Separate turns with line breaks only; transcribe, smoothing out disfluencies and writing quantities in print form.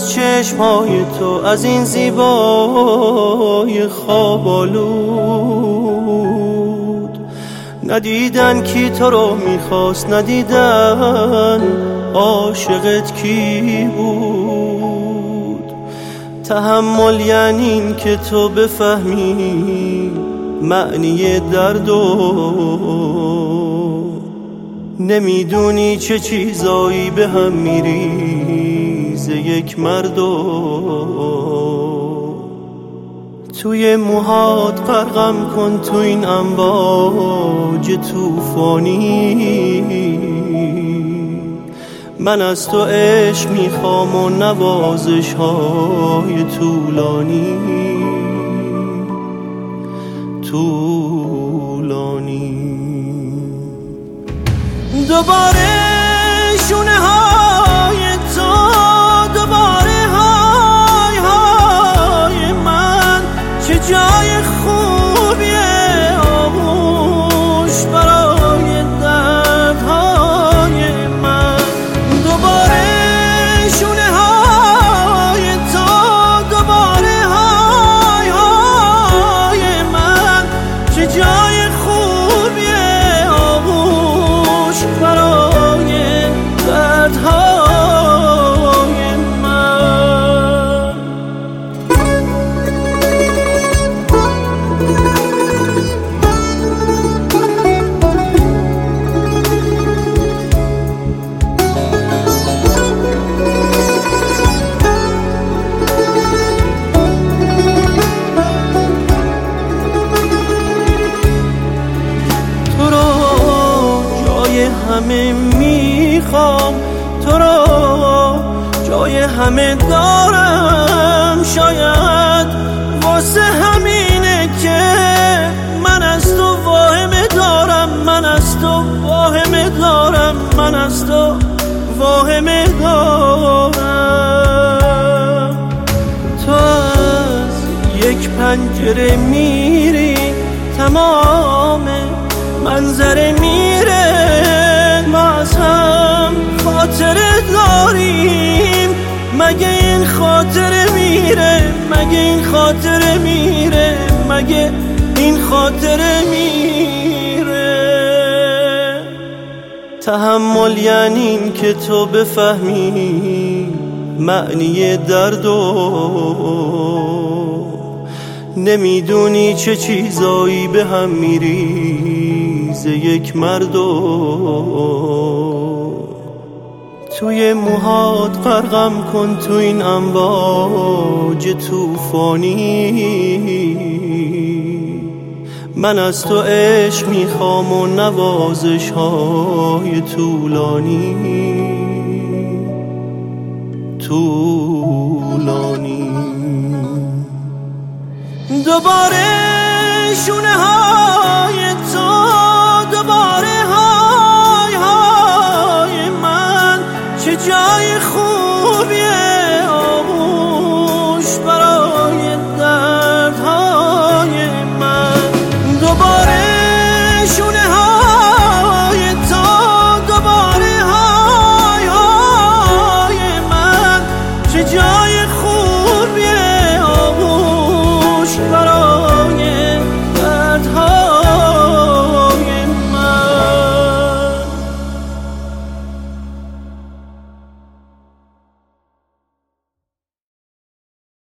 از چشمهای تو، از این زیبای خواب آلود. ندیدن کی تو رو میخواست، ندیدن عاشقت کی بود. تحمل یعنی این که تو بفهمی معنی درد و نمیدونی چه چیزایی به هم میریزه یک مرد و توی موهات غرقم کن تو این امواج طوفانی. من از تو عشق میخوام و نوازش های طولانی دوباره شونه های تو، دوباره های های من، چه جای خوبیه آغوش برای دردهای من. دوباره شونه های تو، دوباره های های من، چه جای خوبیه آغوش برای دردهای من. تو رو جای همه میخوام، تو رو جای همه دارم. شاید واسه همینه که من از تو واهمه دارم، من از تو واهمه دارم، من از تو واهمه دارم. تو از یک پنجره میری، تمام منظره میره. ما از هم خاطره داریم، مگه این خاطره میره، مگه این خاطره میره، مگه این خاطره میره. تحمل یعنی این که تو بفهمی معنی درد و نمیدونی چه چیزایی به هم میریزه یک مرد و توی موهات غرقم کن تو این امواج طوفانی. من از تو عشق میخوام و نوازش های طولانی. دوباره شونه های تو، دوباره های های من، چه جای خوبیه آغوش برای دردهای من. دوباره شونه های تو، دوباره های های من، چه جای خوبیه آغوش برای